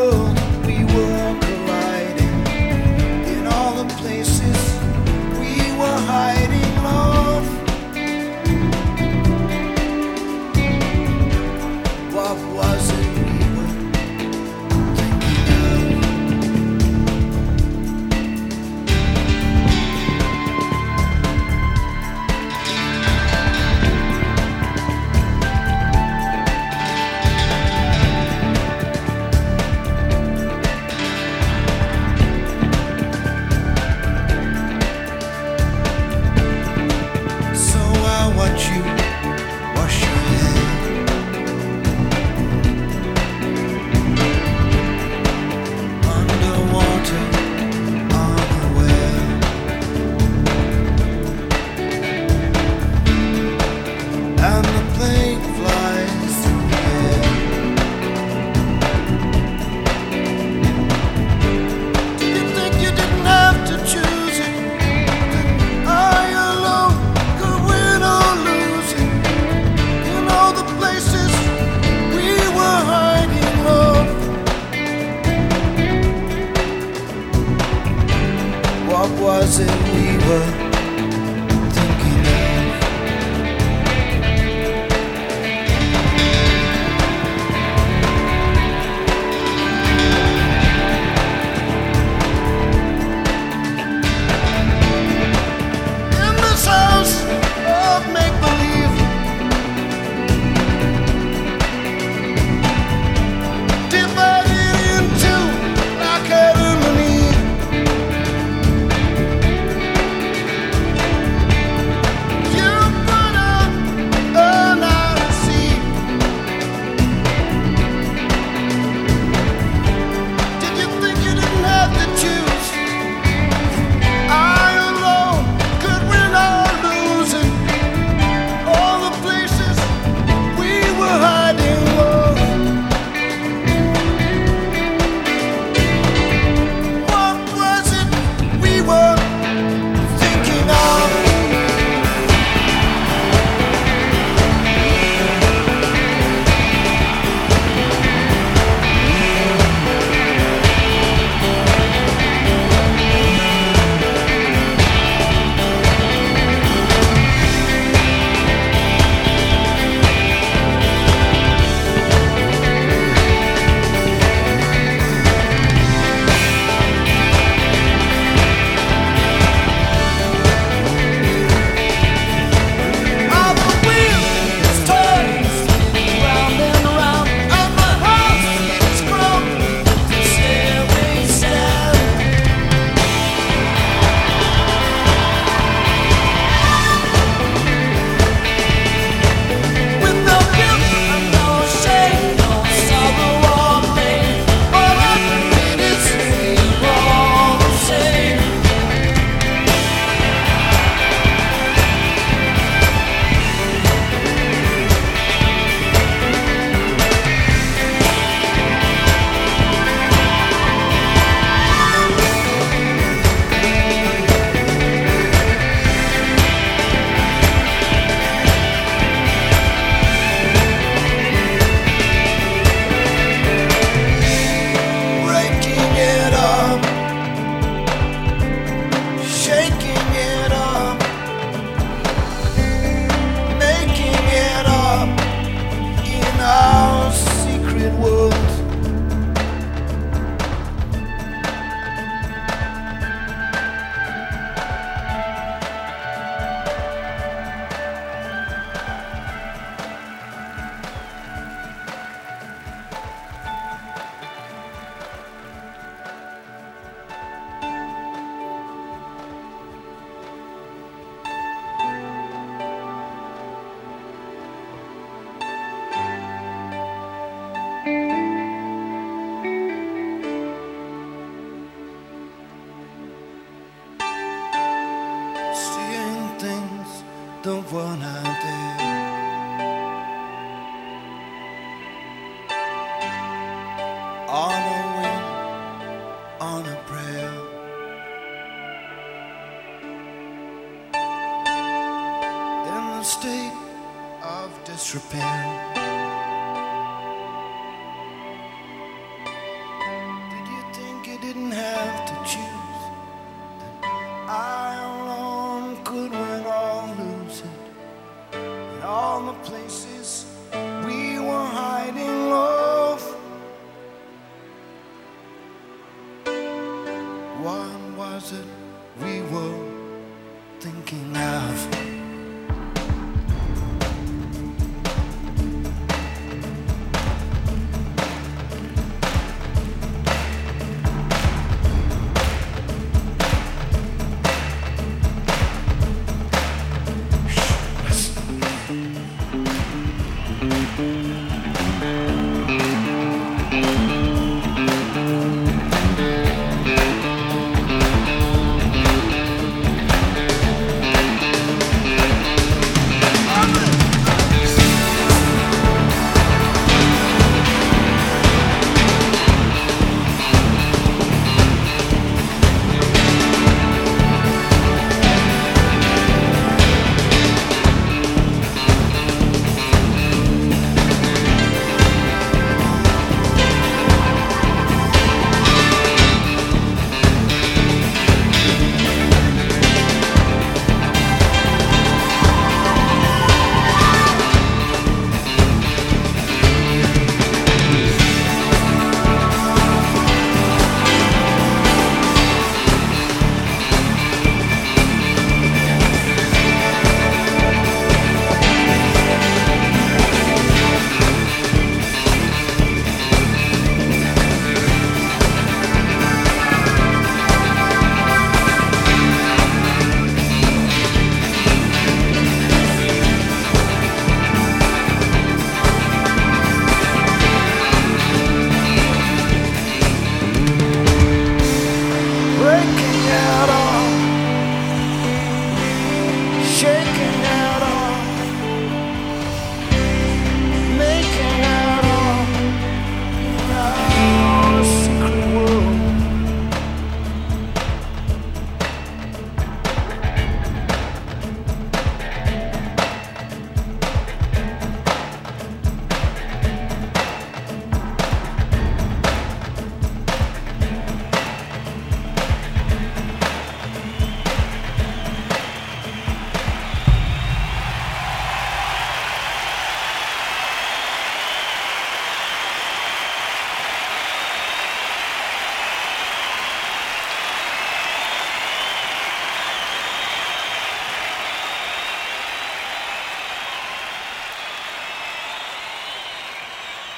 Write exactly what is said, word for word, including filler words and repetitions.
world we were colliding. In all the places we were hiding, love. What was it we were thinking of? So I watch you wash your hair. Underwater, unaware. And the plane flies through the air. Did you think you didn't have to choose it? Are you alone? Could win or lose it? You know the places we were hiding, love. What was it we were thinking of? In this house of make-believe, divided into like Adam and Eve. You put up an odyssey. Did you think you didn't have to choose? I alone could win or lose it. All the places we were hiding, love. What was it we were thinking of? All the wheels turn round and round, and my heart is crumbling to stairway sound. With no guilt and no shame, no sorrow or pain, all I need is we're all the same. Breaking it up, shaking it up, making it up in our secret world. Seeing things the one I did. On a wing, on a prayer. In a state of disrepair. one was it we were thinking of?